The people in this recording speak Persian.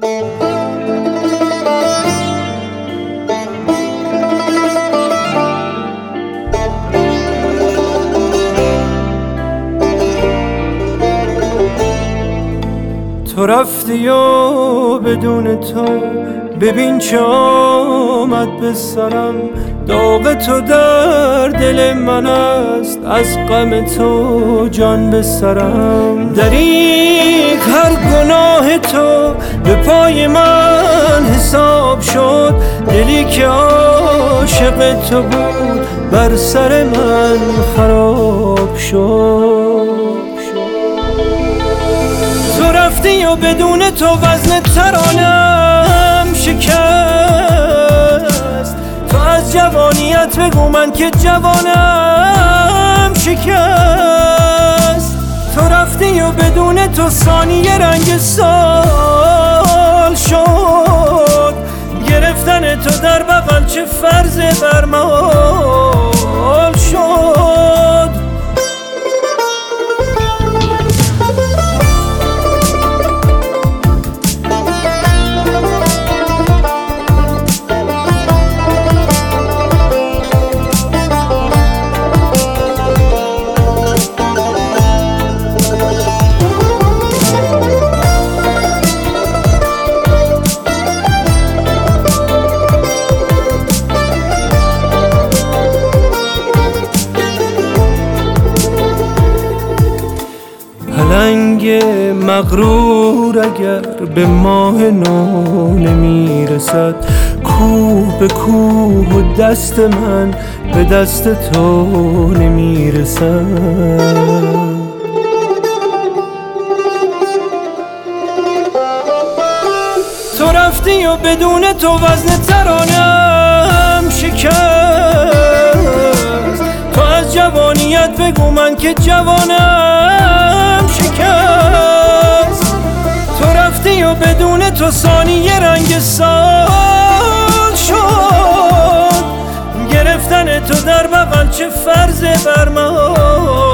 تو رفتی و بدون تو ببین چه آمد به سرم. داغ تو در دل من است، از غم تو جان به سرم. دریغ هر گناه تو به پای من حساب شد. دلی که عاشق تو بود بر سر من خراب شد. تو رفتی و بدون تو وزن ترانم شکست. تو از جوانیت بگو من که جوانم شکست. تو رفتی و بدون تو ثانیه رنگ سال شد. گرفتن تو در بغل چه فرض برمال شد. پلنگ مغرور اگر به ماه نو نمیرسد، کوه به کوه و دست من به دست تو نمیرسد. تو رفتی و بدون تو وزن ترانم شکست. تو از جوانیت بگو من که جوانم شکست. تو رفتی و بدون تو ثانیه رنگ سال شد. گرفتن تو در بغل چه فرض برمال